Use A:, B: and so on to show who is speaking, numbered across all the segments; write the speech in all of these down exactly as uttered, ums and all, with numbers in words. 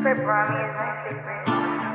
A: But Brahmi is my favorite.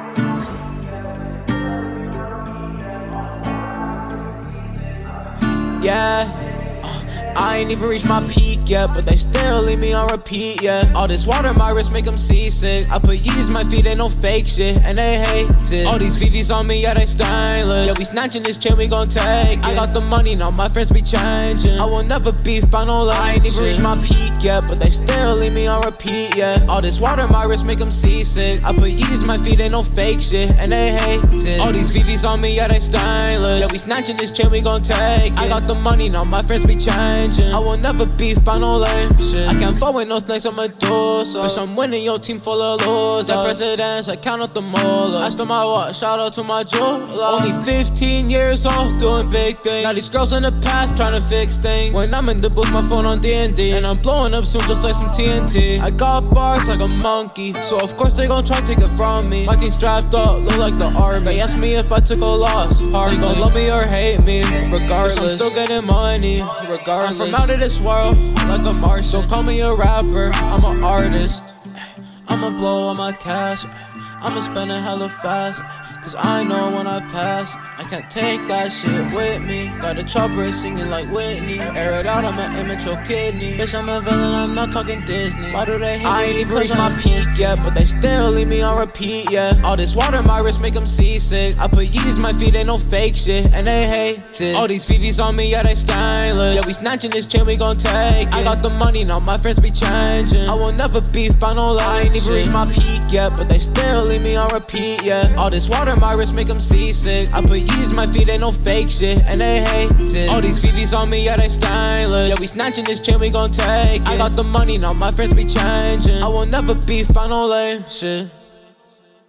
B: Yeah, uh, I ain't even reached my peak yet, but they still leave me on repeat, yeah. All this water, my wrist make them seasick. I put Yeezys in my feet, ain't no fake shit, and they hate it. All these V Vs on me, yeah, they stainless. Yeah, we snatching this chain, we gon' take it. I got the money, now my friends be changing. I will never beef by no lie. I ain't even reached my peak yet, but they still leave me on repeat, yeah. All this water, my wrist make them seasick. I put Yeezys in my feet, ain't no fake shit, and they hate it. All these V Vs on me, yeah, they stainless. Yeah, we snatching this chain, we gon' take it. I got the money, now my friends be changing. I will never beef by no lame shit. I can't fall with no snakes on my door, so bitch, I'm winning, your team full of losers. That presidents, I count up the molar. I stole my watch, shout out to my jeweler. Only fifteen years old, doing big things. Now these girls in the past trying to fix things. When I'm in the booth, my phone on D and D, and I'm blowing up soon just like some T N T. I got bars like a monkey, so of course they gon' try to take it from me. My team strapped up, look like the army. They asked me if I took a loss, hardly. They gon' love me or hate me, regardless. I'm still getting money, regardless. I'm from out of this world, like a Martian. Don't call me a rapper, I'm an artist. I'ma blow all my cash, I'ma spend it hella fast. Cause I know when I pass, I can't take that shit with me. Got a chopper singing like Whitney. Air it out, I'm an immature kidney. Bitch, I'm a villain, I'm not talking Disney. Why do they hate I ain't even reached my peak yet, but they still leave me on repeat, yeah. All this water, my wrist make them seasick. I put Yeezys in my feet, ain't no fake shit, and they hate it. All these V Vs on me, yeah, they stainless. Yeah, we snatching this chain, we gon' take it. I got the money, now my friends be changing. I will never beef by no lie. I ain't even reached my peak yet, but they still leave me on repeat, yeah. All this water, my wrist make them seasick. I put Yeezys in my feet, ain't no fake shit, and they hate it. All these V Vs on me, yeah, they stainless. Yeah, we snatching this chain, we gon' take it. I got the money, now my friends be changing. I will never beef by no lame shit.